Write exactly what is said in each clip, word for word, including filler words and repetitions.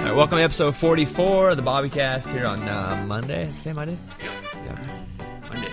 right, welcome to episode forty-four of the Bobbycast here on uh, Monday. Is today Monday? Yep. Yeah. Monday.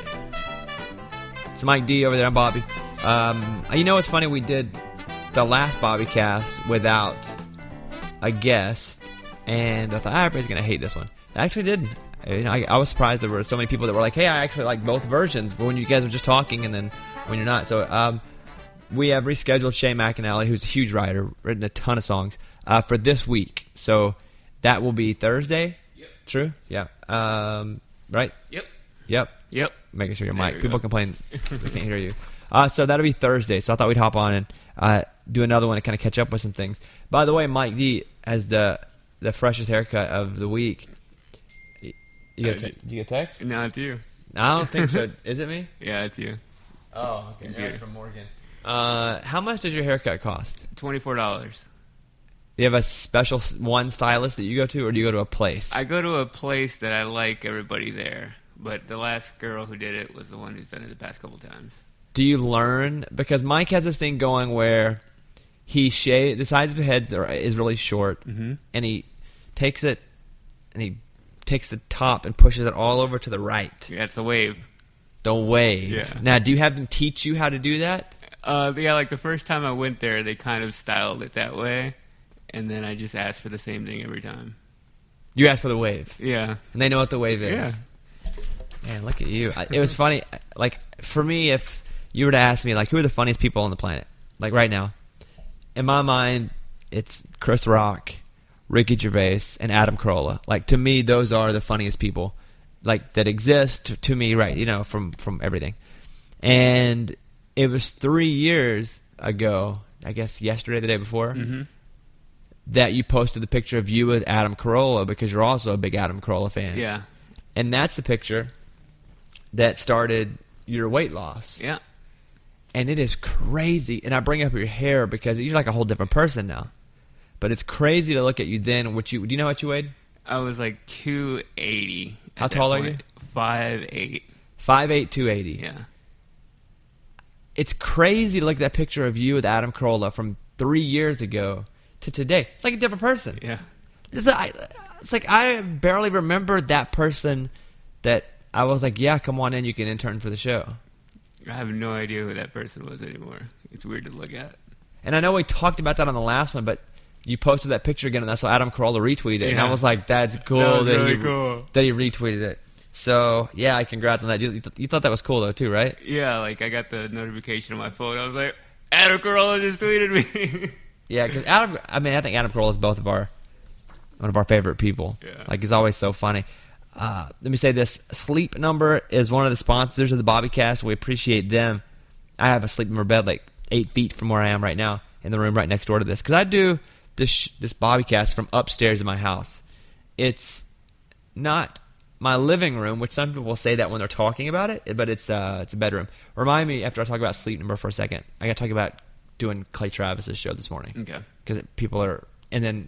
So Mike D over there. I'm Bobby. Um, you know what's funny? We did the last Bobbycast without a guest, and I thought, ah, everybody's going to hate this one. I actually didn't. You know, I, I was surprised there were so many people that were like, hey, I actually like both versions, but when you guys were just talking and then when you're not. So um, we have rescheduled Shane McAnally, who's a huge writer, written a ton of songs, uh, for this week. So that will be Thursday. Yep. True? Yeah. Um, right? Yep. Yep. Yep. Making sure your There mic. we People go. complain they can't hear you. Uh, so that'll be Thursday. So I thought we'd hop on and uh, do another one to kind of catch up with some things. By the way, Mike D has the the freshest haircut of the week. You get Uh, te- did you get a text? No, it's you. I don't think so. Is it me? Yeah, it's you. Oh, okay. Computer. Yeah, it's from Morgan. Uh, how much does your haircut cost? Twenty-four dollars. Do you have a special s- one stylist that you go to, or do you go to a place? I go to a place that I like everybody there, but the last girl who did it was the one who's done it the past couple times. Do you learn? Because Mike has this thing going where he shave the sides of his head are, is really short, Mhm. and he takes it and he takes the top and pushes it all over to the right. Yeah, it's the wave. The wave. Yeah. Now, do you have them teach you how to do that? Uh, yeah, like the first time I went there, they kind of styled it that way, and then I just asked for the same thing every time. You ask for the wave, Yeah. and they know what the wave is. Yeah. Man, look at you. I- It was funny. Like, for me, if you were to ask me, like, who are the funniest people on the planet? Like, right now. In my mind, it's Chris Rock, Ricky Gervais, and Adam Carolla. Like, to me, those are the funniest people, like, that exist to me, right, you know, from, from everything. And it was three years ago, I guess yesterday, the day before, Mhm. that you posted the picture of you with Adam Carolla because you're also a big Adam Carolla fan. Yeah. And that's the picture that started your weight loss. Yeah. And it is crazy. And I bring up your hair because you're like a whole different person now. But it's crazy to look at you then. What you do you know what you weighed? I was like two eighty. How at that tall are point. five eight. five eight, two eighty. Yeah. It's crazy to look at that picture of you with Adam Carolla from three years ago to today. It's like a different person. Yeah. It's like, it's like I barely remember that person that I was like, yeah, come on in, you can intern for the show. I have no idea who that person was anymore. It's weird to look at. And I know we talked about that on the last one, but you posted that picture again, and that's why Adam Carolla retweeted it. And I Yeah. was like, that's cool That was that, really he, cool. that he retweeted it. So, yeah, congrats on that. You, you, th- you thought that was cool, though, too, right? Yeah, like I got the notification on my phone. I was like, Adam Carolla just tweeted me. Yeah, because Adam, I mean, I think Adam Carolla is both of our, one of our favorite people. Yeah. Like, he's always so funny. Uh, let me say this. Sleep Number is one of the sponsors of the Bobbycast. We appreciate them. I have a Sleep Number bed like eight feet from where I am right now in the room right next door to this. Because I do this sh- this Bobbycast from upstairs in my house. It's not my living room, which some people will say that when they're talking about it, but it's uh, it's a bedroom. Remind me, after I talk about Sleep Number for a second, I got to talk about doing Clay Travis's show this morning. Okay. Because people are... And then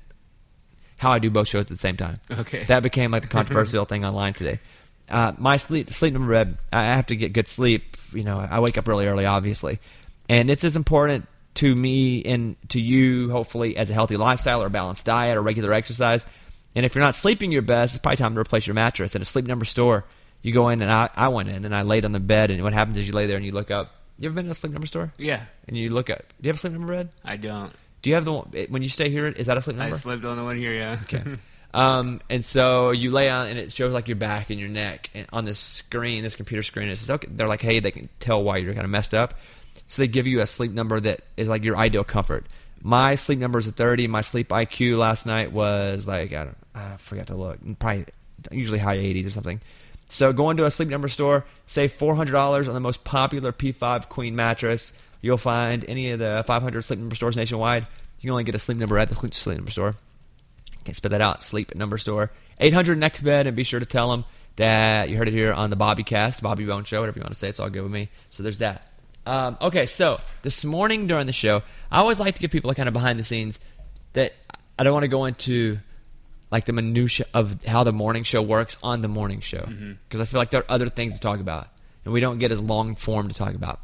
how I do both shows at the same time. Okay. That became like the controversial thing online today. Uh, my sleep sleep number bed, I have to get good sleep. You know, I wake up really early, obviously. And it's as important to me and to you, hopefully, as a healthy lifestyle or a balanced diet or regular exercise. And if you're not sleeping your best, it's probably time to replace your mattress. At a Sleep Number store, you go in, and I, I went in, and I laid on the bed, and what happens is you lay there and you look up. You ever been to a Sleep Number store? Yeah. And you look up. Do you have a Sleep Number bed? I don't. Do you have the one, when you stay here, is that a Sleep Number? I slept on the one here, yeah. Okay. Um, and so you lay on, and it shows like your back and your neck and on this screen, this computer screen. It says, okay, they're like, hey, they can tell why you're kind of messed up. So they give you a sleep number that is like your ideal comfort. My sleep number is a thirty. My sleep I Q last night was like, I don't, I forgot to look, probably usually high eighties or something. So go into a Sleep Number store, save four hundred dollars on the most popular P five Queen mattress. You'll find any of the five hundred Sleep Number stores nationwide. You can only get a Sleep Number at the Sleep Number store. Can't spit that out. Sleep Number store. eight hundred next bed, and be sure to tell them that you heard it here on the Bobbycast, Bobby Bone Show, whatever you want to say. It's all good with me. So there's that. Um, okay, so this morning during the show, I always like to give people a kind of behind the scenes that I don't want to go into like the minutia of how the morning show works on the morning show, because mm-hmm. I feel like there are other things to talk about, and we don't get as long form to talk about.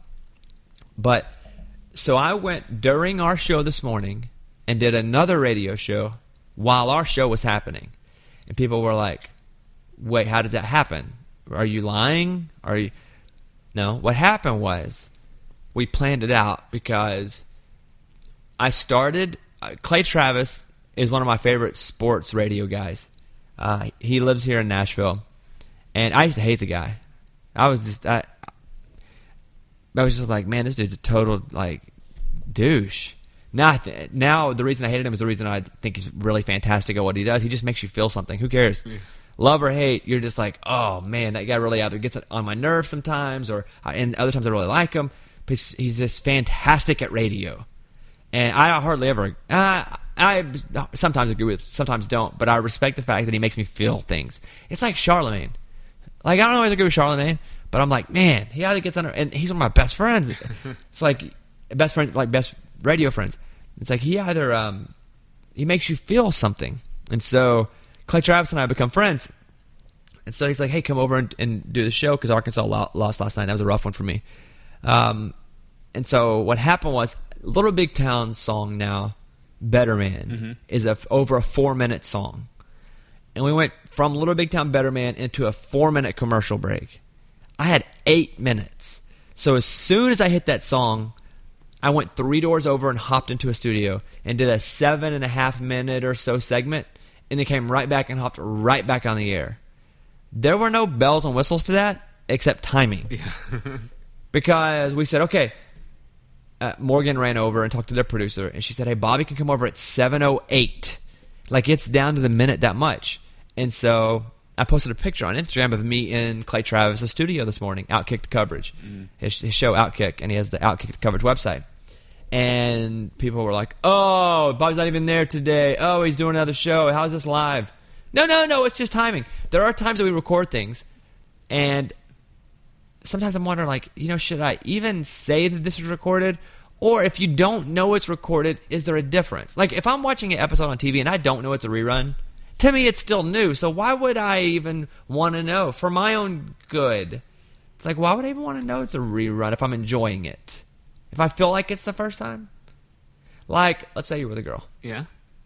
But so I went during our show this morning and did another radio show while our show was happening. And people were like, wait, how did that happen? Are you lying? Are you... No, what happened was we planned it out because I started... Uh, Clay Travis is one of my favorite sports radio guys. Uh, he lives here in Nashville. And I used to hate the guy. I was just... I, I was just like, man, this dude's a total, like, douche. Now, th- now the reason I hated him is the reason I think he's really fantastic at what he does. He just makes you feel something. Who cares? Yeah. Love or hate, you're just like, oh, man, that guy really out there gets on my nerves sometimes, or and other times I really like him. But he's, he's just fantastic at radio. And I hardly ever, uh, I sometimes agree with, sometimes don't, but I respect the fact that he makes me feel things. It's like Charlemagne. Like, I don't always agree with Charlemagne, but I'm like, man, he either gets under, and he's one of my best friends. It's like, best friends, like best radio friends. It's like he either, um, he makes you feel something. And so Clay Travis and I become friends. And so he's like, hey, come over and, and do the show because Arkansas lo- lost last night. That was a rough one for me. Um, and so what happened was, Little Big Town song now, Better Man, mm-hmm. is a, over a four-minute song. And we went from Little Big Town Better Man into a four-minute commercial break. I had eight minutes. So as soon as I hit that song, I went three doors over and hopped into a studio and did a seven and a half minute or so segment, and then came right back and hopped right back on the air. There were no bells and whistles to that except timing. Yeah. Because we said, okay, uh, Morgan ran over and talked to their producer, and she said, hey, Bobby can come over at seven oh eight. Like, it's down to the minute that much. And so I posted a picture on Instagram of me in Clay Travis' studio this morning, Outkick the Coverage, mm. his, his show Outkick, and he has the Outkick the Coverage website. And people were like, oh, Bobby's not even there today. Oh, he's doing another show. How's this live? No, no, no, it's just timing. There are times that we record things, and sometimes I'm wondering, like, you know, should I even say that this is recorded? Or if you don't know it's recorded, is there a difference? Like, if I'm watching an episode on T V and I don't know it's a rerun, to me it's still new. So why would I even want to know? For my own good. It's like, why would I even want to know it's a rerun if I'm enjoying it? If I feel like it's the first time? Like, let's say you're with a girl. Yeah.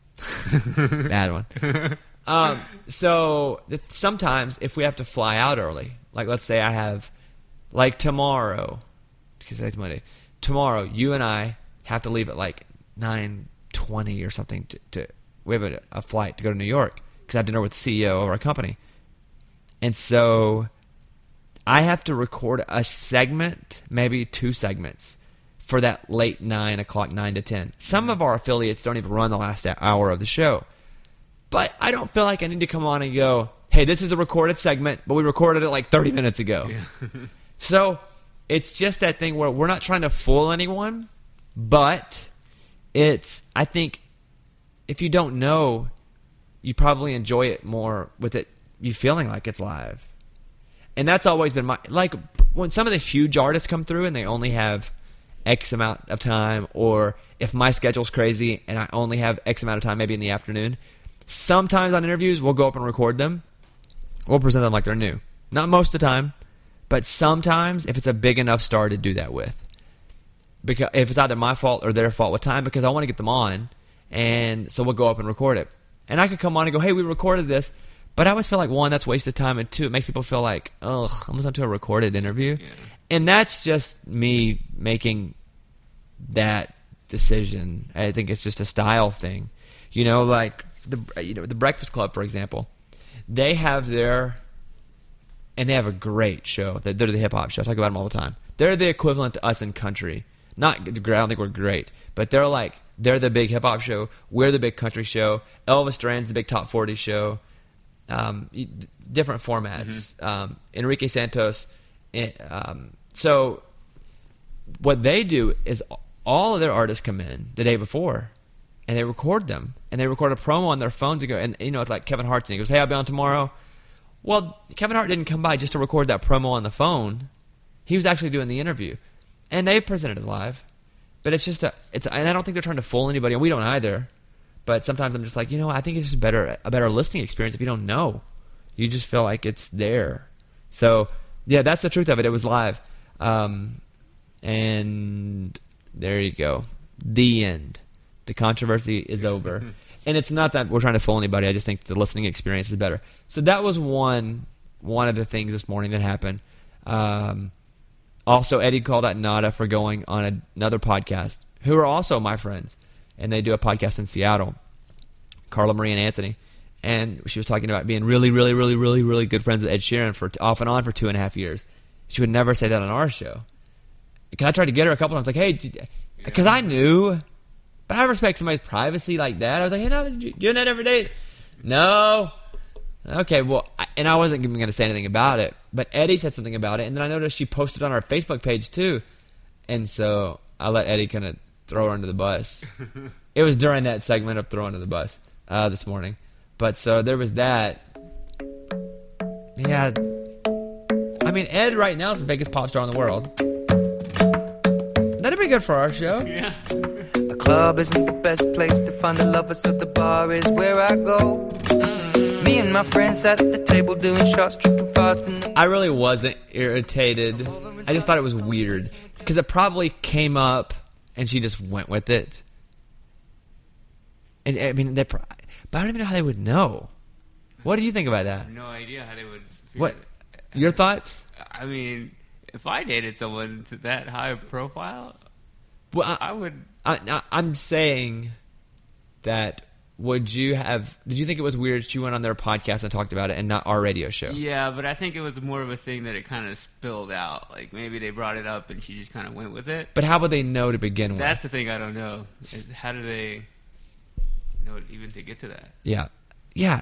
Bad one. Um, so sometimes if we have to fly out early, like let's say I have, like tomorrow, because today's Monday, tomorrow you and I have to leave at like nine twenty or something to, to we have a, a flight to go to New York because I have dinner with the C E O of our company. And so I have to record a segment, maybe two segments, for that late nine o'clock, nine to ten. Some of our affiliates don't even run the last hour of the show. But I don't feel like I need to come on and go, hey, this is a recorded segment, but we recorded it like thirty minutes ago. Yeah. So it's just that thing where we're not trying to fool anyone, but it's, I think, if you don't know, you probably enjoy it more with it, you feeling like it's live. And that's always been my, like, when some of the huge artists come through and they only have X amount of time, or if my schedule's crazy and I only have X amount of time, maybe in the afternoon, sometimes on interviews we'll go up and record them. We'll present them like they're new. Not most of the time, but sometimes if it's a big enough star to do that with. Because if it's either my fault or their fault with time, because I want to get them on, and so we'll go up and record it. And I could come on and go, hey, we recorded this, but I always feel like, one, that's wasted time, and two, it makes people feel like, ugh, I'm listening to a recorded interview. Yeah. And that's just me making that decision. I think it's just a style thing. You know, like the you know the Breakfast Club, for example. They have their, and they have a great show. They're the hip hop show. I talk about them all the time. They're the equivalent to us in country. Not, I don't think we're great, but they're like, they're the big hip hop show. We're the big country show. Elvis Duran's the big top forty show. Um, different formats. Mm-hmm. Um, Enrique Santos. Um, so what they do is all of their artists come in the day before, and they record them, and they record a promo on their phones and go, and you know, it's like Kevin Hart's, and he goes, hey, I'll be on tomorrow. Well, Kevin Hart didn't come by just to record that promo on the phone. He was actually doing the interview, and they presented it live. But it's just a, it's, and I don't think they're trying to fool anybody, and we don't either. But sometimes I'm just like, you know, I think it's just better, a better listening experience if you don't know. You just feel like it's there. So yeah, that's the truth of it. It was live, um, and there you go. The end. The controversy is over. And it's not that we're trying to fool anybody. I just think the listening experience is better. So that was one one of the things this morning that happened. Um, also, Eddie called out Nada for going on a, another podcast, who are also my friends, and they do a podcast in Seattle, Carla Marie and Anthony. And she was talking about being really, really, really, really, really good friends with Ed Sheeran for off and on for two and a half years. She would never say that on our show. Because I tried to get her a couple times, like, hey, because I knew, but I respect somebody's privacy like that. I was like, hey, no, you doing that every day? No. Okay, well, I, and I wasn't even going to say anything about it, but Eddie said something about it, and then I noticed she posted on our Facebook page too, and so I let Eddie kind of throw her under the bus. It was during that segment of throwing under the bus uh, this morning. But so there was that. Yeah. I mean, Ed right now is the biggest pop star in the world. That'd be good for our show. Yeah. The club isn't the best place to find the lovers, so the bar is where I go. Me and my friends at the table doing shots, tripping fast. And I really wasn't irritated. I just thought it was weird. Because it probably came up and she just went with it. And I mean, they, but I don't even know how they would know. What do you think about I that? have no idea how they would. What? Your thoughts? I mean, if I dated someone to that high profile, Well, I, I would. I, I, I'm saying that would you have? Did you think it was weird she went on their podcast and talked about it and not our radio show? Yeah, but I think it was more of a thing that it kind of spilled out. Like maybe they brought it up and she just kind of went with it. But how would they know to begin with? That's the thing I don't know. Is how do they know even to get to that? Yeah, yeah.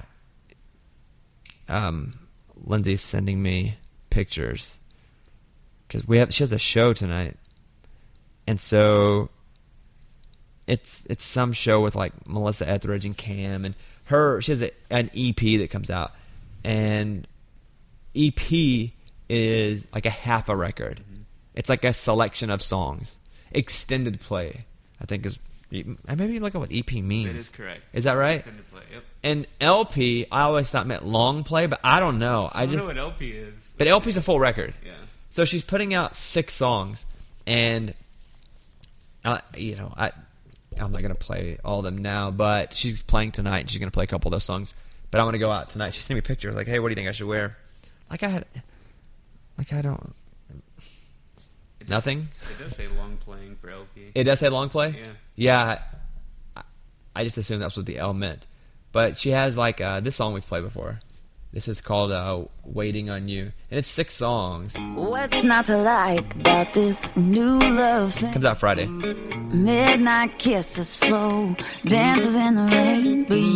Um, Lindsay's sending me pictures because we have. She has a show tonight, and so it's it's some show with like Melissa Etheridge and Cam and her. She has a, an E P that comes out, and E P is like a half a record. Mm-hmm. It's like a selection of songs, extended play. I think is maybe look at what E P means. That is correct. Is that right? Extended play. Yep. And L P, I always thought meant long play, but I don't know. I, I don't just know what L P is. but L P's a full record. Yeah. So she's putting out six songs, and uh, you know, I I'm not gonna play all of them now, but she's playing tonight, and she's gonna play a couple of those songs. But I want to go out tonight. She sent me pictures like, "Hey, what do you think I should wear?" Like I had, like I don't, It nothing. Does, it does say long playing for L P. It does say long play. Yeah. Yeah. I, I just assumed that's what the L meant. But she has like uh, this song we've played before. This is called uh, "Waiting on You," and it's six songs. What's not to like about this new love scene? Comes out Friday. Midnight kisses, slow dances in the rain, but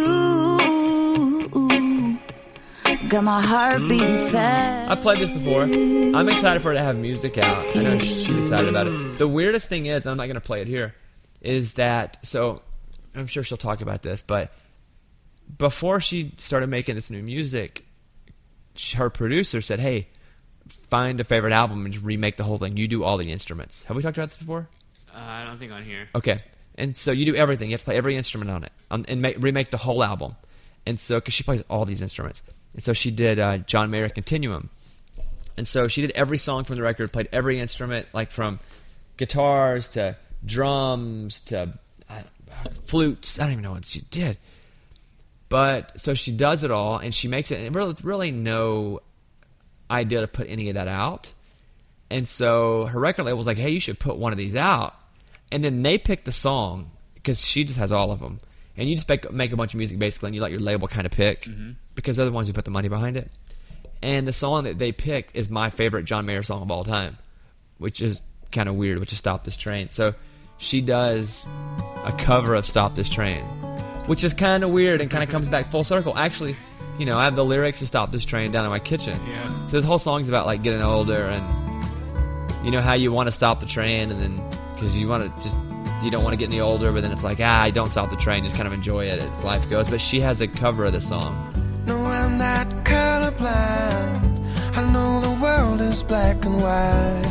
you got my heart beating fast. I've played this before. I'm excited for her to have music out. I know she's excited about it. The weirdest thing is, and I'm not going to play it here, is that, so I'm sure she'll talk about this, but before she started making this new music, her producer said, hey, find a favorite album and just remake the whole thing. You do all the instruments. Have we talked about this before? Uh, I don't think on here. Okay. And so you do everything. You have to play every instrument on it um, and make, remake the whole album. And so, because she plays all these instruments. And so she did uh, John Mayer Continuum. And so she did every song from the record, played every instrument, like from guitars to drums to uh, flutes. I don't even know what she did. But so she does it all, and she makes it, and really, really no idea to put any of that out. And so her record label was like, hey, you should put one of these out. And then they picked the song, because she just has all of them. And you just make, make a bunch of music, basically, and you let your label kind of pick, mm-hmm. because they're the ones who put the money behind it. And the song that they picked is my favorite John Mayer song of all time, which is kind of weird, which is Stop This Train. So she does a cover of Stop This Train, which is kind of weird and kind of comes back full circle. Actually, you know, I have the lyrics to Stop This Train down in my kitchen. Yeah. So this whole song's about, like, getting older and, you know, how you want to stop the train, and then, because you want to just, you don't want to get any older, but then it's like, ah, don't stop the train, just kind of enjoy it as life goes. But she has a cover of the song. no, I'm not colorblind. I know the world is black and white.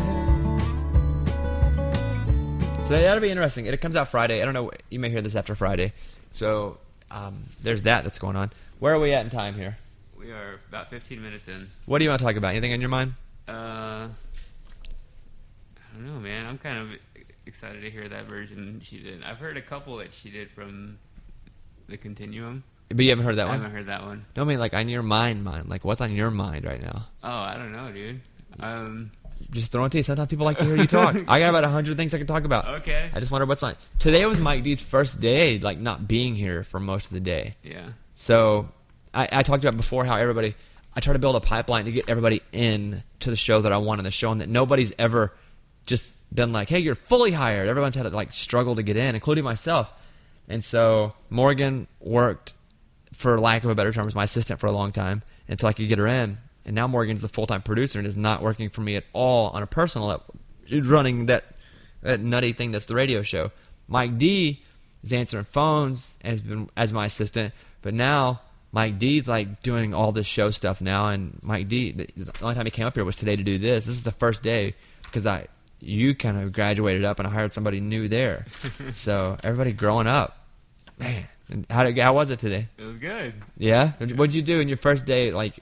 So that'll be interesting. It comes out Friday. I don't know. You may hear this after Friday. So um, there's that that's going on. Where are we at in time here? We are about fifteen minutes in. What do you want to talk about? Anything on your mind? Uh, I don't know, man. I'm kind of excited to hear that version she did. I've heard a couple that she did from The Continuum. But you haven't heard that I one? haven't heard that one. No, I mean, like, on your mind, mind. Like, what's on your mind right now? Oh, I don't know, dude. Um, Just throwing to you. Sometimes people like to hear you talk. I got about a hundred things I can talk about. okay. I just wonder what's on. Today was Mike D's first day, like, not being here for most of the day. Yeah. So, I, I talked about before how everybody, I try to build a pipeline to get everybody in to the show that I want on the show, and that nobody's ever just been like, hey, you're fully hired. Everyone's had to, like, struggle to get in, including myself. And so, Morgan worked, for lack of a better term, as my assistant for a long time until I could get her in. And now Morgan's the full-time producer and is not working for me at all on a personal level. He's running that, that nutty thing that's the radio show. Mike D is answering phones and has been as my assistant, but now Mike D's like doing all this show stuff now. And Mike D, the only time he came up here was today to do this. This is the first day because I you kind of graduated up and I hired somebody new there. So everybody growing up, man. And how did how was it today? It was good. Yeah. What'd you do in your first day? Like.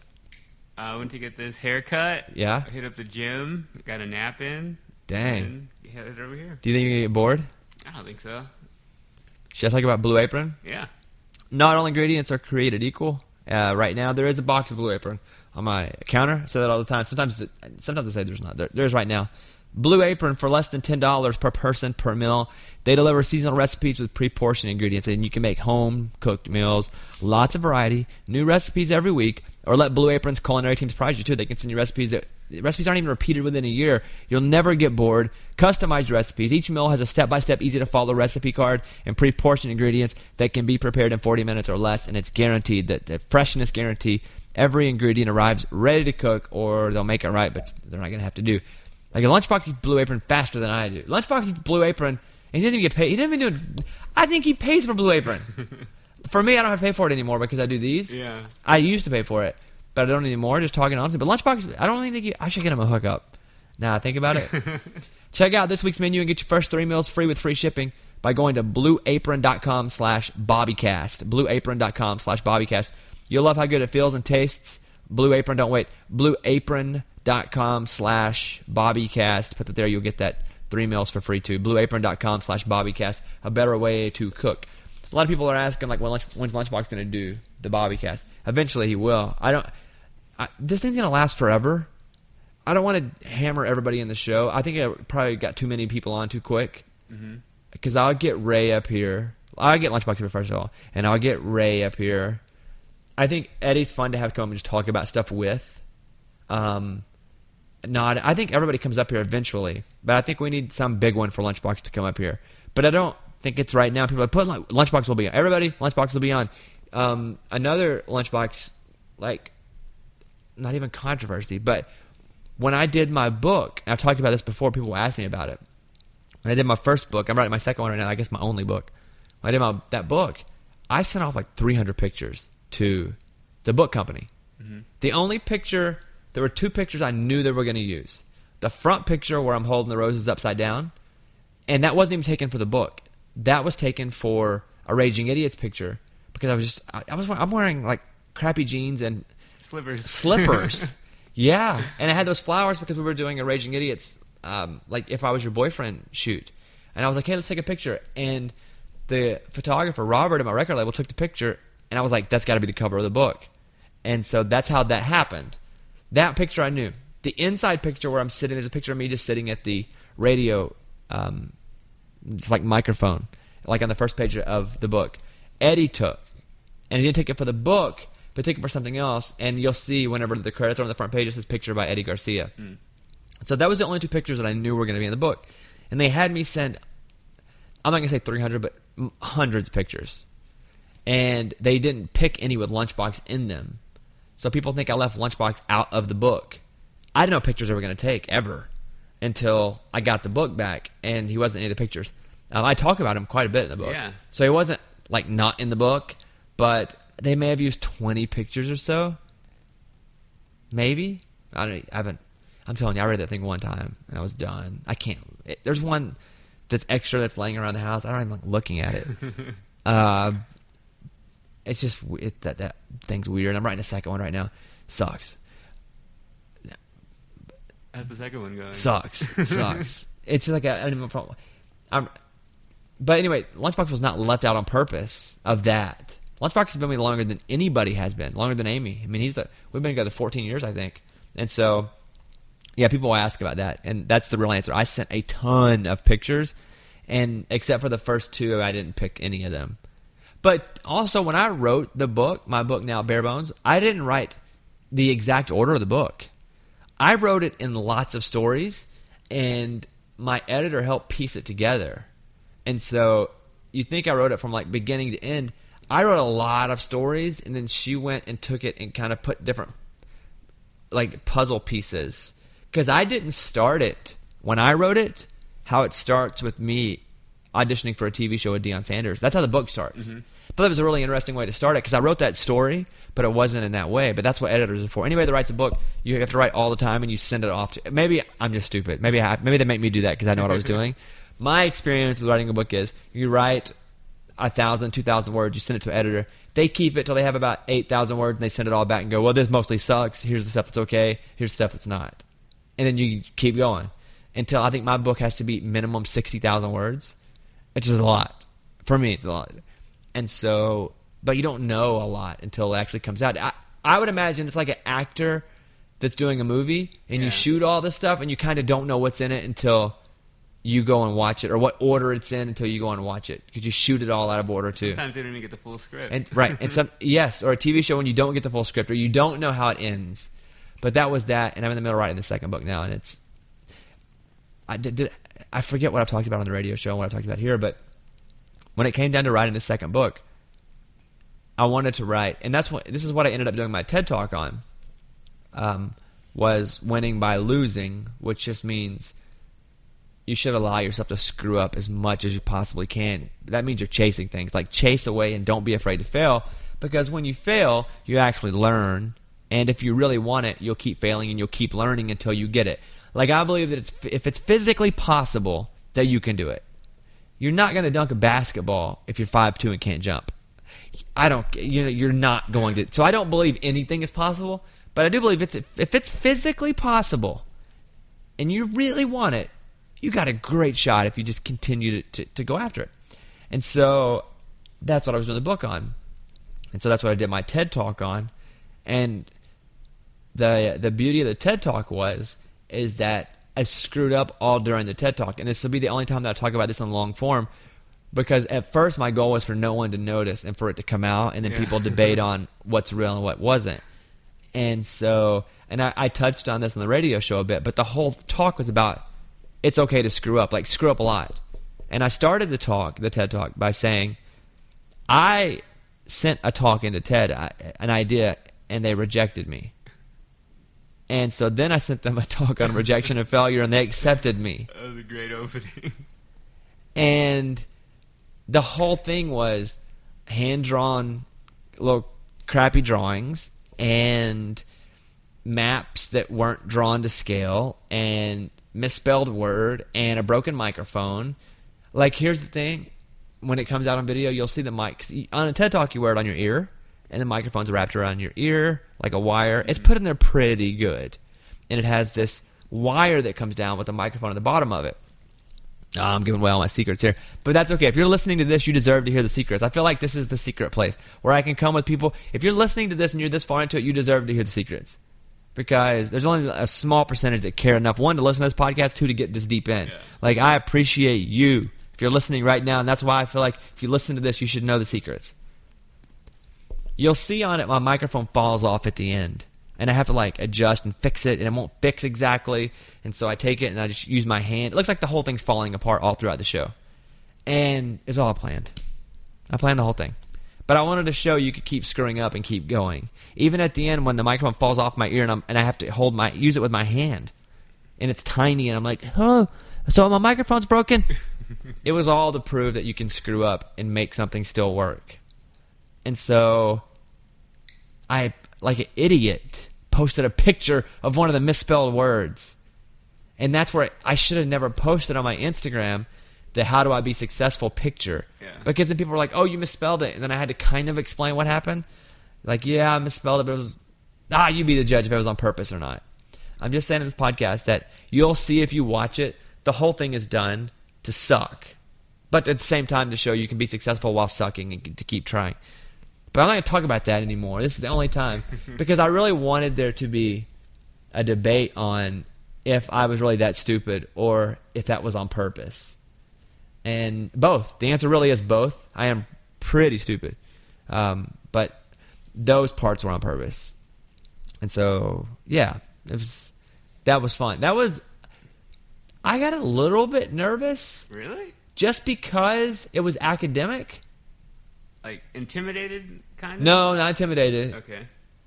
I went to get this haircut. Yeah. Hit up the gym. Got a nap in. Dang. And headed over here. Do you think you're going to get bored? I don't think so. Should I talk about Blue Apron? Yeah. Not all ingredients are created equal. Uh, right now, there is a box of Blue Apron on my counter. I say that all the time. Sometimes it, sometimes I say there's not. There, there's right now. Blue Apron for less than ten dollars per person per meal. They deliver seasonal recipes with pre-portioned ingredients, and you can make home-cooked meals. Lots of variety, new recipes every week, or let Blue Apron's culinary team surprise you, too. They can send you recipes that recipes aren't even repeated within a year. You'll never get bored. Customized recipes. Each meal has a step-by-step, easy-to-follow recipe card and pre-portioned ingredients that can be prepared in forty minutes or less, and it's guaranteed, that the freshness guarantee. Every ingredient arrives ready to cook, or they'll make it right, but they're not going to have to do. Like, a Lunchbox eats Blue Apron faster than I do. Lunchbox eats Blue Apron, and he doesn't even get paid. He doesn't even do it. I think he pays for Blue Apron. For me, I don't have to pay for it anymore because I do these. Yeah. I used to pay for it, but I don't anymore, just talking honestly. But Lunchbox, I don't even think you, I should get him a hookup. Now I think about it. Check out this week's menu and get your first three meals free with free shipping by going to blueapron.com slash bobbycast. blueapron.com slash bobbycast. You'll love how good it feels and tastes. Blue Apron, don't wait. blueapron.com slash bobbycast. Put that there, you'll get that three meals for free too. blueapron.com slash bobbycast. A better way to cook. A lot of people are asking, like, when lunch, when's Lunchbox going to do the Bobbycast? Eventually he will. I don't. I, this thing's going to last forever. I don't want to hammer everybody in the show. I think I probably got too many people on too quick. Because mm-hmm. I'll get Ray up here. I'll get Lunchbox here first of all. And I'll get Ray up here. I think Eddie's fun to have come and just talk about stuff with. Um, not. I think everybody comes up here eventually. But I think we need some big one for Lunchbox to come up here. But I don't think it's right now. People are like, put Lunchbox will be on. Everybody, Lunchbox will be on. Um, another Lunchbox, like, not even controversy, but when I did my book, I've talked about this before, people asked me about it. When I did my first book, I'm writing my second one right now, I guess my only book. When I did my, that book, I sent off like three hundred pictures to the book company. Mm-hmm. The only picture, there were two pictures I knew they were going to use. The front picture where I'm holding the roses upside down, and that wasn't even taken for the book. That was taken for a Raging Idiots picture because I was just, I, I was, I'm wearing like crappy jeans and slippers. Slippers. Yeah. And I had those flowers because we were doing a Raging Idiots, um, like If I Was Your Boyfriend shoot. And I was like, hey, let's take a picture. And the photographer, Robert, at my record label, took the picture, and I was like, that's got to be the cover of the book. And so that's how that happened. That picture I knew. The inside picture where I'm sitting, there's a picture of me just sitting at the radio, um, it's like microphone, like on the first page of the book. Eddie took, and he didn't take it for the book, but take it for something else. And you'll see whenever the credits are on the front page, it's this picture by Eddie Garcia. Mm. So that was the only two pictures that I knew were going to be in the book. And they had me send, I'm not going to say three hundred, but hundreds of pictures. And they didn't pick any with Lunchbox in them. So people think I left Lunchbox out of the book. I didn't know pictures they were going to take ever until I got the book back, and he wasn't in any of the pictures. Um, I talk about him quite a bit in the book. Yeah. So he wasn't, like, not in the book, but they may have used twenty pictures or so. Maybe. I don't I haven't. I'm telling you, I read that thing one time, and I was done. I can't. It, there's one that's extra that's laying around the house. I don't even like looking at it. uh, it's just, it, that, that thing's weird. I'm writing a second one right now. Sucks. How's the second one going? Sucks. Sucks. It's like a, I don't even problem. I'm, but anyway, Lunchbox was not left out on purpose of that. Lunchbox has been with me longer than anybody has been, longer than Amy. I mean, he's the, we've been together fourteen years, I think. And so, yeah, people will ask about that, and that's the real answer. I sent a ton of pictures, and except for the first two, I didn't pick any of them. But also, when I wrote the book, my book now, Bare Bones, I didn't write the exact order of the book. I wrote it in lots of stories, and my editor helped piece it together. And so you think I wrote it from like beginning to end. I wrote a lot of stories, and then she went and took it and kind of put different like puzzle pieces. Because I didn't start it when I wrote it, how it starts with me auditioning for a T V show with Deion Sanders. That's how the book starts. Mm-hmm. I thought it was a really interesting way to start it because I wrote that story, but it wasn't in that way. But that's what editors are for. Anybody that writes a book, you have to write all the time, and you send it off to. Maybe I'm just stupid. Maybe I, maybe they make me do that because I know what I was doing. My experience with writing a book is you write a thousand, two thousand words, you send it to an editor. They keep it till they have about eight thousand words, and they send it all back and go, well, this mostly sucks. Here's the stuff that's okay. Here's the stuff that's not. And then you keep going until I think my book has to be minimum sixty thousand words, which is a lot. For me, it's a lot. And so, but you don't know a lot until it actually comes out. I, I would imagine it's like an actor that's doing a movie, and yeah. you shoot all this stuff, and you kind of don't know what's in it until you go and watch it, or what order it's in until you go and watch it, because you shoot it all out of order too. Sometimes they don't even get the full script. And, right, and some yes, or a T V show when you don't get the full script, or you don't know how it ends. But that was that, and I'm in the middle of writing the second book now, and it's I did, did I forget what I've talked about on the radio show and what I talked about here, but when it came down to writing the second book, I wanted to write, and that's what this is what I ended up doing my TED Talk on. Um, was winning by losing, which just means you should allow yourself to screw up as much as you possibly can. That means you're chasing things. Like, chase away and don't be afraid to fail, because when you fail, you actually learn. And if you really want it, you'll keep failing and you'll keep learning until you get it. Like, I believe that it's, if it's physically possible, that you can do it. You're not going to dunk a basketball if you're five two and can't jump. I don't, you know, you're not going to. So I don't believe anything is possible, but I do believe it's if it's physically possible and you really want it, you got a great shot if you just continue to, to, to go after it. And so that's what I was doing the book on. And so that's what I did my TED Talk on. And the the beauty of the TED Talk was is that I screwed up all during the TED Talk. And this will be the only time that I talk about this in long form, because at first my goal was for no one to notice and for it to come out, and then yeah. people debate on what's real and what wasn't. And so, and I, I touched on this on the radio show a bit, but the whole talk was about it's okay to screw up, like screw up a lot. And I started the talk, the TED Talk, by saying I sent a talk into TED, an idea, and they rejected me. And so then I sent them a talk on rejection and failure, and they accepted me. That was a great opening. And the whole thing was hand-drawn little crappy drawings and maps that weren't drawn to scale and misspelled word and a broken microphone. Like, here's the thing. When it comes out on video, you'll see the mics. On a TED Talk, you wear it on your ear, and the microphone's wrapped around your ear like a wire. It's put in there pretty good. And it has this wire that comes down with the microphone at the bottom of it. Oh, I'm giving away all my secrets here. But that's okay. If you're listening to this, you deserve to hear the secrets. I feel like this is the secret place where I can come with people. If you're listening to this and you're this far into it, you deserve to hear the secrets. Because there's only a small percentage that care enough, one, to listen to this podcast, two, to get this deep in. Yeah. Like, I appreciate you if you're listening right now, and that's why I feel like if you listen to this, you should know the secrets. You'll see on it my microphone falls off at the end. And I have to, like, adjust and fix it, and it won't fix exactly. And so I take it, and I just use my hand. It looks like the whole thing's falling apart all throughout the show. And it's all planned. I planned the whole thing. But I wanted to show you could keep screwing up and keep going. Even at the end when the microphone falls off my ear, and, I'm, and I have to hold my use it with my hand. And it's tiny, and I'm like, oh, so my microphone's broken? It was all to prove that you can screw up and make something still work. And so I, like an idiot, posted a picture of one of the misspelled words. And that's where I should have never posted on my Instagram the how do I be successful picture. Yeah. Because then people were like, oh, you misspelled it. And then I had to kind of explain what happened. Like, yeah, I misspelled it, but it was, ah, you be the judge if it was on purpose or not. I'm just saying in this podcast that you'll see if you watch it, the whole thing is done to suck. but at the same time to show you can be successful while sucking and to keep trying. But I'm not going to talk about that anymore. This is the only time because I really wanted there to be a debate on if I was really that stupid or if that was on purpose. And both. The answer really is both. I am pretty stupid. Um, but those parts were on purpose. And so, yeah, it was that was fun. That was I got a little bit nervous. Really? Just because it was academic. Like intimidated, kind of? No, not intimidated. Okay.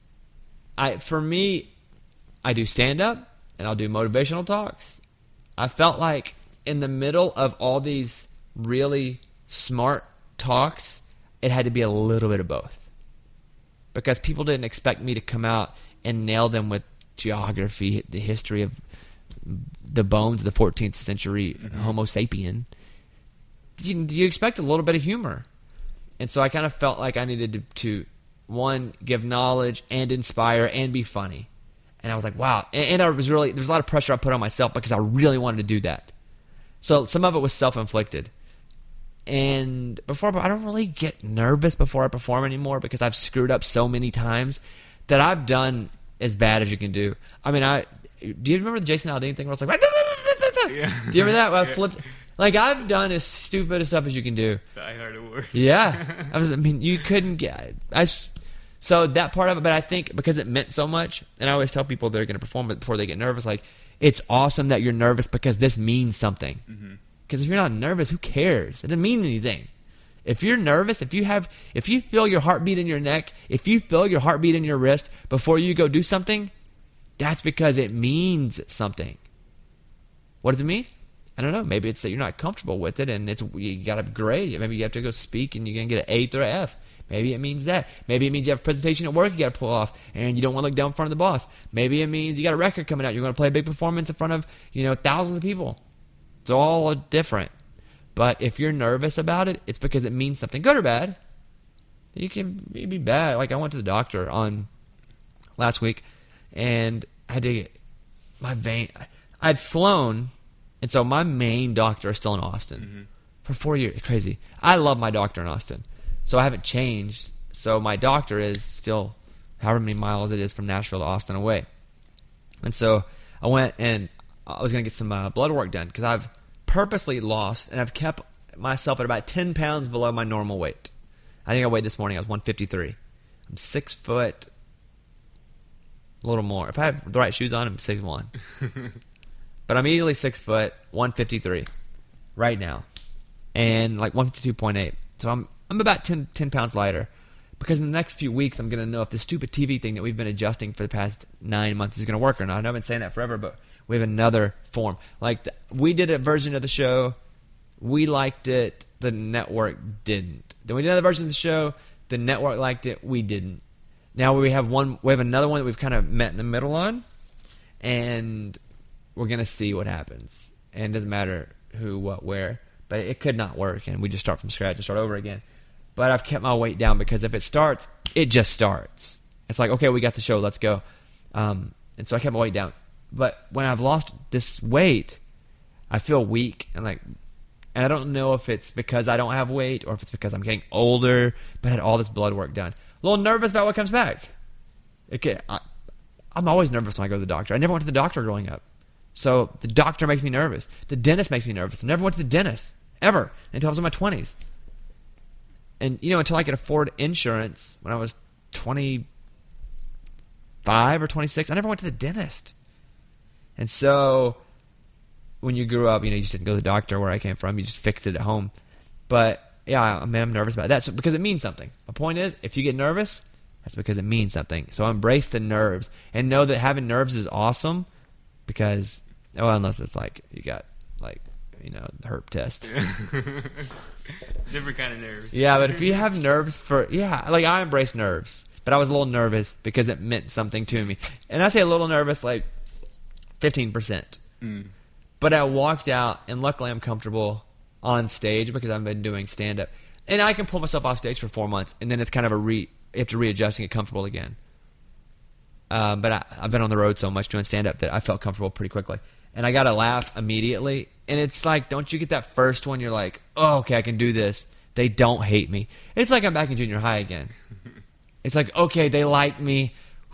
I for me, I do stand up and I'll do motivational talks. I felt like in the middle of all these really smart talks, it had to be a little bit of both. Because people didn't expect me to come out and nail them with geography, the history of the bones of the fourteenth century mm-hmm. Homo sapien. You, you expect a little bit of humor. And so I kind of felt like I needed to, to, one, give knowledge and inspire and be funny. And I was like, wow. And, and I was really, there was a lot of pressure I put on myself because I really wanted to do that. So some of it was self-inflicted. And before, I don't really get nervous before I perform anymore because I've screwed up so many times that I've done as bad as you can do. I mean, I do you remember the Jason Aldean thing where it's like, yeah. Do you remember that? Where I flipped. Like, I've done as stupid as stuff as you can do. Die Hard Award. Yeah. I was. I mean, you couldn't get... I, so that part of it, but I think because it meant so much, and I always tell people they're going to perform it before they get nervous, like, it's awesome that you're nervous because this means something. Because mm-hmm. if you're not nervous, who cares? It doesn't mean anything. If you're nervous, if you have, if you feel your heartbeat in your neck, if you feel your heartbeat in your wrist before you go do something, that's because it means something. What does it mean? I don't know. Maybe it's that you're not comfortable with it, and it's you got to grade. Maybe you have to go speak, and you're gonna get an eighth or an F. Maybe it means that. Maybe it means you have a presentation at work you got to pull off, and you don't want to look down in front of the boss. Maybe it means you got a record coming out. You're going to play a big performance in front of you know thousands of people. It's all different. But if you're nervous about it, it's because it means something, good or bad. You can be bad. Like I went to the doctor on last week, and I had to get my vein. I'd flown. And so my main doctor is still in Austin mm-hmm. for four years. Crazy. I love my doctor in Austin. So I haven't changed. So my doctor is still however many miles it is from Nashville to Austin away. And so I went and I was going to get some uh, blood work done because I've purposely lost and I've kept myself at about ten pounds below my normal weight. I think I weighed this morning. I was one fifty-three. I'm six foot, a little more. If I have the right shoes on, I'm six one. But I'm easily six foot, one fifty-three right now, and like one fifty-two point eight. So I'm I'm about ten, ten pounds lighter because in the next few weeks I'm going to know if this stupid T V thing that we've been adjusting for the past nine months is going to work or not. I know I've been saying that forever, but we have another form. Like the, we did a version of the show, we liked it, the network didn't. Then we did another version of the show, the network liked it, we didn't. Now we have one, we have another one that we've kind of met in the middle on, and we're going to see what happens. And it doesn't matter who, what, where. But it could not work, and we just start from scratch and start over again. But I've kept my weight down because if it starts, it just starts. It's like, okay, we got the show, let's go. Um, and so I kept my weight down. But when I've lost this weight, I feel weak. And like, and I don't know if it's because I don't have weight or if it's because I'm getting older, but I had all this blood work done. A little nervous about what comes back. Okay, I, I'm always nervous when I go to the doctor. I never went to the doctor growing up. So the doctor makes me nervous. The dentist makes me nervous. I never went to the dentist, ever, until I was in my twenties. And, you know, until I could afford insurance when I was twenty-five or twenty-six, I never went to the dentist. And so when you grew up, you know, you just didn't go to the doctor where I came from. You just fixed it at home. But, yeah, I mean, I'm nervous about that so, because it means something. My point is, if you get nervous, that's because it means something. So embrace the nerves and know that having nerves is awesome because... Well, unless it's like you got like you know the herp test, different kind of nerves. Yeah, but if you have nerves for yeah, like I embrace nerves, but I was a little nervous because it meant something to me, and I say a little nervous, like fifteen percent. Mm. But I walked out, and luckily I'm comfortable on stage because I've been doing stand up, and I can pull myself off stage for four months, and then it's kind of a re you have to readjust and get comfortable again. Um, but I, I've been on the road so much doing stand up that I felt comfortable pretty quickly. And I got a laugh immediately, And it's like, don't you get that first one? You're like, oh, okay, I can do this. They don't hate me. It's like I'm back in junior high again. It's like, okay, they like me.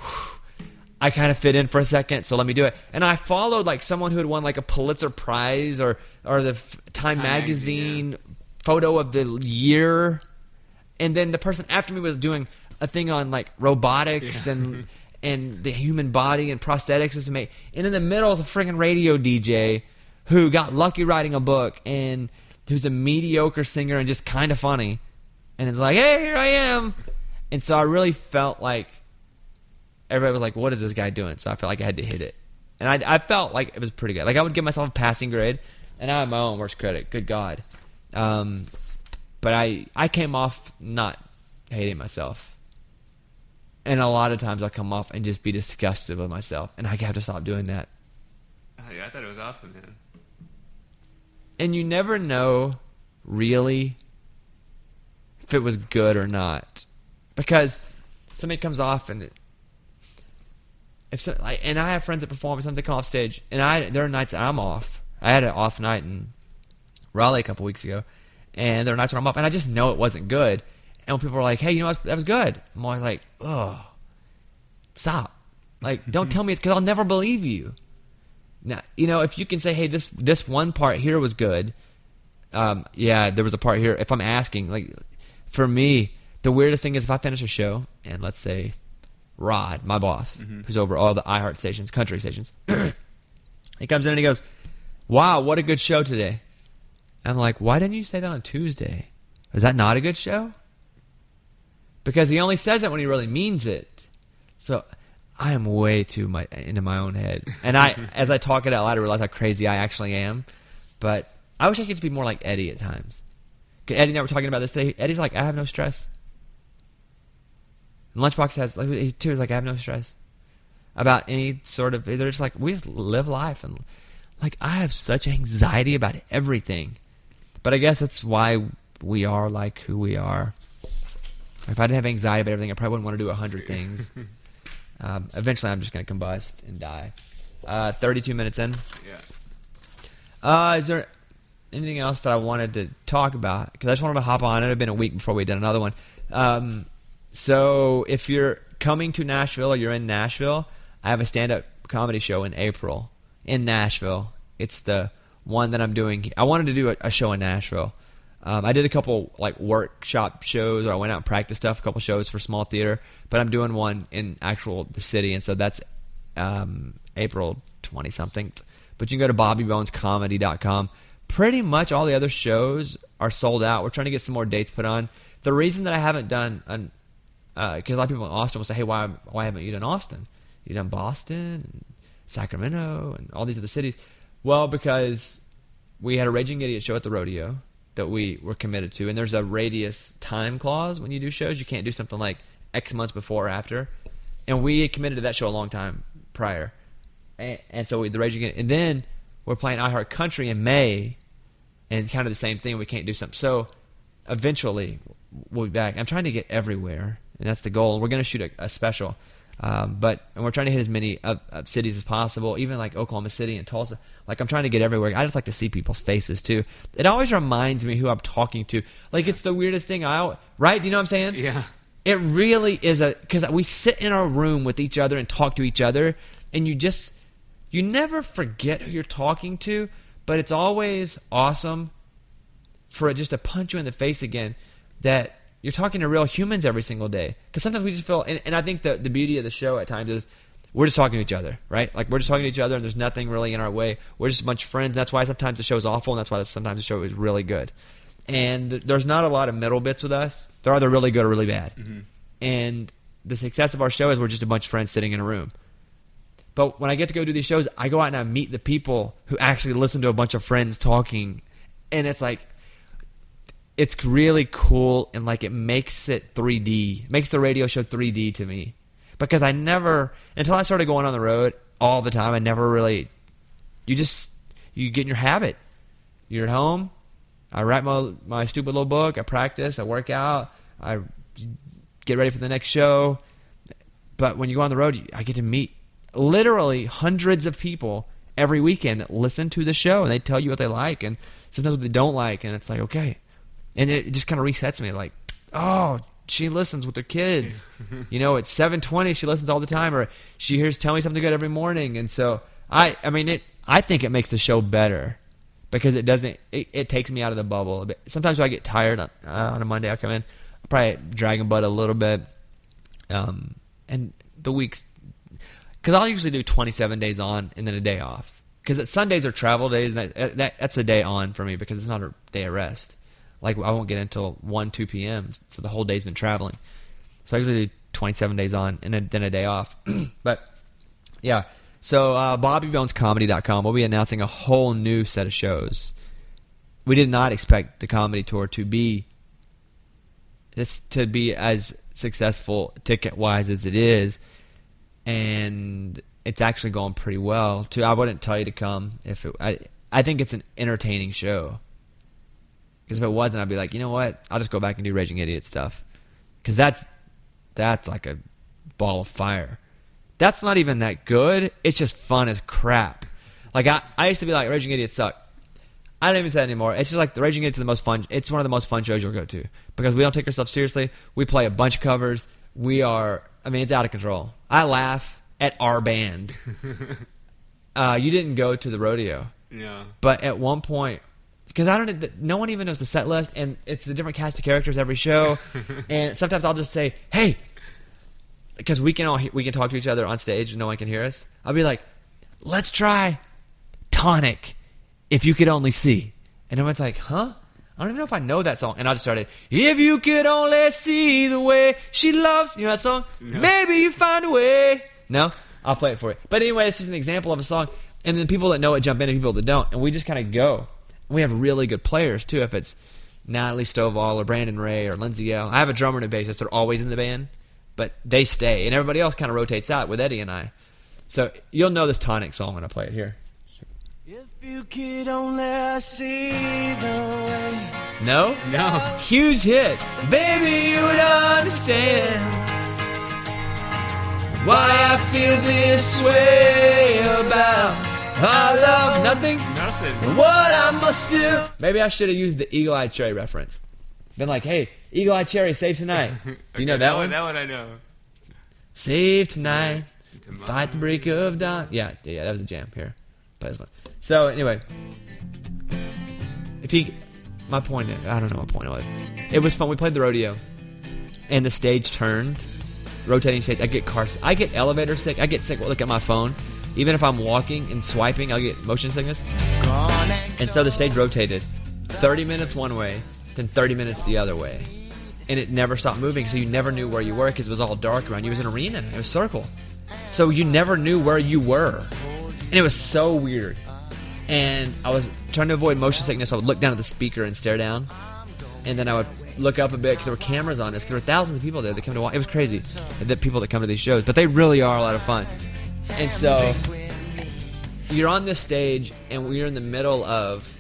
I kind of fit in for a second, so let me do it. And I followed like someone who had won like a Pulitzer Prize or or the Time, Time Magazine, magazine yeah. photo of the year. And then the person after me was doing a thing on like robotics yeah. and and the human body and prosthetics is made. And in the middle is a freaking radio D J who got lucky writing a book and who's a mediocre singer and just kind of funny. And it's like, hey, here I am. And so I really felt like everybody was like, what is this guy doing? So I felt like I had to hit it. And I, I felt like it was pretty good. Like I would give myself a passing grade, and I'm my own worst critic. Good God. Um, but I, I came off not hating myself. And a lot of times I come off and just be disgusted with myself. And I have to stop doing that. Oh, yeah, I thought it was awesome, man. And you never know, really, if it was good or not. Because somebody comes off and... It, If so, like, and I have friends that perform, sometimes they come off stage, and I there are nights that I'm off. I had an off night in Raleigh a couple weeks ago, and there are nights when I'm off, and I just know it wasn't good. And when people are like, hey, you know what, that was good, I'm always like, oh, stop. Like, don't tell me it's because I'll never believe you. Now, you know, if you can say, hey, this this one part here was good, um, yeah, there was a part here. If I'm asking, like, for me, the weirdest thing is if I finish a show, and let's say Rod, my boss, mm-hmm. who's over all the iHeart stations, country stations, he comes in and he goes, wow, what a good show today. And I'm like, why didn't you say that on Tuesday? Is that not a good show? Because he only says that when he really means it. So I am way too much into my own head. And I, as I talk it out loud, I realize how crazy I actually am. But I wish I could be more like Eddie at times. Eddie and I were talking about this today. Eddie's like, I have no stress. And Lunchbox has, like, he too is like, I have no stress about any sort of, they're just like, we just live life. And like, I have such anxiety about everything. But I guess that's why we are like who we are. If I didn't have anxiety about everything, I probably wouldn't want to do a hundred things. um, eventually, I'm just going to combust and die. Uh, thirty-two minutes in. Yeah. Uh, is there anything else that I wanted to talk about? Because I just wanted to hop on. It had been a week before we did another one. Um, so if you're coming to Nashville or you're in Nashville, I have a stand-up comedy show in April in Nashville. It's the one that I'm doing. I wanted to do a, a show in Nashville. Um, I did a couple like workshop shows, or I went out and practiced stuff, a couple shows for small theater, but I'm doing one in actual the city, and so that's um, April twenty-something. But you can go to bobby bones comedy dot com. Pretty much all the other shows are sold out. We're trying to get some more dates put on. The reason that I haven't done, because uh, a lot of people in Austin will say, hey, why, why haven't you done Austin? You done Boston, and Sacramento, and all these other cities? Well, because we had a Raging Idiot show at the rodeo that we were committed to, and there's a radius time clause when you do shows. You can't do something like X months before or after, and we had committed to that show a long time prior, and, and so we, the Raging Idiot, and then we're playing iHeart Country in May, and kind of the same thing. We can't do something, so eventually we'll be back. I'm trying to get everywhere, and that's the goal. We're going to shoot a, a special. Um, but and we're trying to hit as many uh, uh, cities as possible, even like Oklahoma City and Tulsa. Like, I'm trying to get everywhere. I just like to see people's faces too. It always reminds me who I'm talking to. Like, it's the weirdest thing. I right? Do you know what I'm saying? Yeah. It really is a because we sit in our room with each other and talk to each other, and you just you never forget who you're talking to. But it's always awesome for it just to punch you in the face again that you're talking to real humans every single day. Because sometimes we just feel, and, and I think the, the beauty of the show at times is we're just talking to each other, right? Like, we're just talking to each other, and there's nothing really in our way. We're just a bunch of friends. That's why sometimes the show's awful, and that's why sometimes the show is really good. And th- there's not a lot of middle bits with us. They're either really good or really bad. Mm-hmm. And the success of our show is we're just a bunch of friends sitting in a room. But when I get to go do these shows, I go out and I meet the people who actually listen to a bunch of friends talking, and it's like, it's really cool, and like it makes it three D, makes the radio show three D to me, because I never, until I started going on the road all the time, I never really, you just, you get in your habit. You're at home, I write my my stupid little book, I practice, I work out, I get ready for the next show. But when you go on the road, I get to meet literally hundreds of people every weekend that listen to the show, and they tell you what they like and sometimes what they don't like, and it's like, okay. And it just kind of resets me, like, oh, she listens with her kids. You know, it's seven twenty, she listens all the time, or she hears Tell Me Something Good every morning. And so, I I mean, it. I think it makes the show better because it doesn't, it, it takes me out of the bubble a bit. Sometimes when I get tired on, uh, on a Monday, I'll come in, I'll probably drag and butt a little bit. Um, and the weeks, because I'll usually do twenty-seven days on and then a day off. Because Sundays are travel days, and that, that that's a day on for me because it's not a day of rest. Like, I won't get in until one, two p.m., so the whole day's been traveling. So I usually do twenty-seven days on and then a day off. But, yeah. So, uh, Bobby Bones Comedy dot com, we'll be announcing a whole new set of shows. We did not expect the comedy tour to be just to be as successful ticket-wise as it is, and it's actually going pretty well. Too, I wouldn't tell you to come if it. I I think it's an entertaining show. Because if it wasn't, I'd be like, you know what? I'll just go back and do Raging Idiot stuff. Because that's that's like a ball of fire. That's not even that good. It's just fun as crap. Like I, I used to be like, Raging Idiots suck. I don't even say that anymore. It's just like the Raging Idiots is the most fun. It's one of the most fun shows you'll go to because we don't take ourselves seriously. We play a bunch of covers. We are. I mean, it's out of control. I laugh at our band. uh, you didn't go to the rodeo. Yeah. But at one point. Because I don't, no one even knows the set list, and it's a different cast of characters every show. And sometimes I'll just say, "Hey," because we can all we can talk to each other on stage, and no one can hear us. I'll be like, "Let's try Tonic, If You Could Only See," and everyone's like, "Huh?" I don't even know if I know that song. And I just started, "If you could only see the way she loves," you know that song? No. Maybe you find a way. No, I'll play it for you. But anyway, it's just an example of a song, and then people that know it jump in, and people that don't, and we just kind of go. We have really good players, too, if it's Natalie Stovall or Brandon Ray or Lindsay L. I have a drummer and a bassist. They're always in the band, but they stay. And everybody else kind of rotates out with Eddie and I. So you'll know this Tonic song when I play it here. If you could only see the way. No? No. Huge hit. Baby, you would understand why I feel this way about our love. Nothing? Nothing. What I must do. Maybe I should have used the Eagle Eye Cherry reference. Been like, hey, Eagle Eye Cherry, save tonight. Do you okay, know that, that one? That one I know. Save tonight. Fight the break of dawn. Yeah, yeah, that was the jam here. Play this one. So, anyway. If he... My point... I don't know what point it was. It was fun. We played the rodeo. And the stage turned. Rotating stage. I get car sick. I get elevator sick. I get sick. Look at my phone. Even if I'm walking and swiping, I'll get motion sickness. And so the stage rotated thirty minutes one way, then thirty minutes the other way. And it never stopped moving, so you never knew where you were because it was all dark around you. It was an arena. It was a circle. So you never knew where you were. And it was so weird. And I was trying to avoid motion sickness. I would look down at the speaker and stare down. And then I would look up a bit because there were cameras on us. Because there were thousands of people there that come to watch. It was crazy, the people that come to these shows. But they really are a lot of fun. And so you're on this stage, and we're in the middle of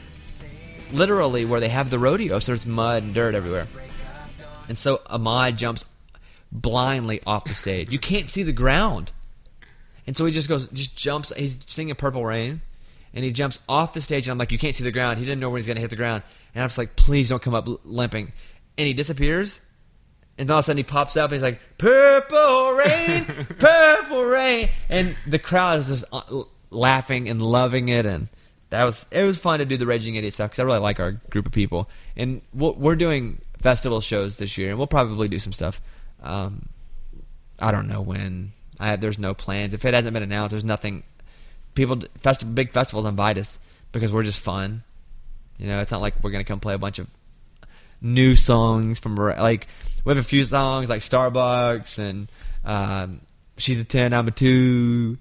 literally where they have the rodeo, so there's mud and dirt everywhere. And so Ahmad jumps blindly off the stage. You can't see the ground. And so he just goes, just jumps. He's singing Purple Rain, and he jumps off the stage, and I'm like, you can't see the ground. He didn't know where he's going to hit the ground. And I'm just like, please don't come up limping. And he disappears. And all of a sudden he pops up and he's like, "Purple rain, purple rain," and the crowd is just laughing and loving it. And that was it was fun to do the Raging Idiot stuff because I really like our group of people. And we'll, we're doing festival shows this year, and we'll probably do some stuff. Um, I don't know when. I there's no plans. If it hasn't been announced, there's nothing. People, festi- big festivals invite us because we're just fun. You know, it's not like we're gonna come play a bunch of new songs from like. We have a few songs like Starbucks and um, She's a ten, I'm a two.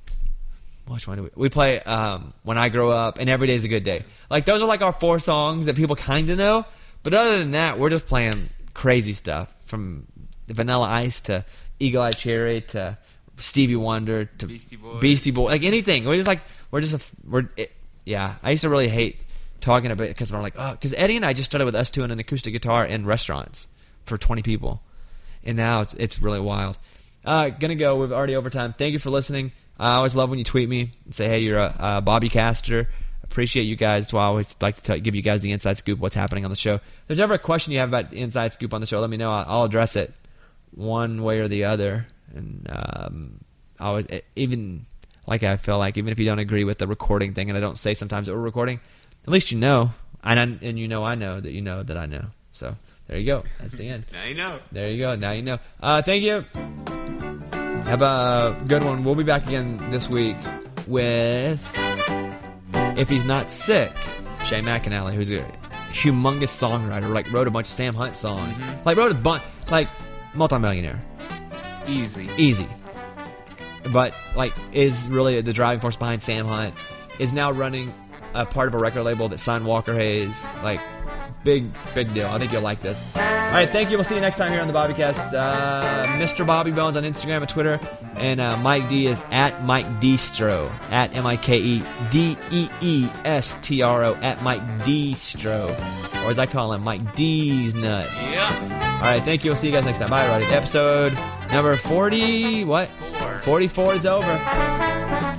Which one do we? We play um, When I Grow Up and Every Day's a Good Day. Like those are like our four songs that people kind of know. But other than that, we're just playing crazy stuff from Vanilla Ice to Eagle Eye Cherry to Stevie Wonder to Beastie Boys. Beastie Boy. Like anything. We're just like we're just a, we're it, yeah. I used to really hate talking about it because we're like oh because Eddie and I just started with us two and an acoustic guitar in restaurants for twenty people, and now it's it's really wild. Uh, gonna go. We're already over time. Thank you for listening. I always love when you tweet me and say, hey, you're a, a Bobby Caster. Appreciate you guys. That's why I always like to tell, give you guys the inside scoop, what's happening on the show. If there's ever a question you have about the inside scoop on the show, let me know. I'll, I'll address it one way or the other. And um, I always, even like I feel like, even if you don't agree with the recording thing, and I don't say sometimes that we're recording, at least you know. And, I, and you know I know that you know that I know. So there you go. That's the end. Now you know. There you go. Now you know. Uh, thank you. Have a good one. We'll be back again this week with, if he's not sick, Shay McAnally, who's a humongous songwriter. Like wrote a bunch of Sam Hunt songs. Mm-hmm. Like wrote a bunch. Like multimillionaire. Easy. Easy. But like is really the driving force behind Sam Hunt. Is now running a part of a record label that signed Walker Hayes. Like. Big, big deal. I think you'll like this. All right, thank you. We'll see you next time here on the Bobbycast. Uh, Mister Bobby Bones on Instagram and Twitter. And uh, Mike D is at Mike Deestro. At M I K E D E E S T R O. At Mike Deestro. Or as I call him, Mike D's Nuts. Yeah. All right, thank you. We'll see you guys next time. Bye, everybody. Episode number forty, what? Four. forty-four is over.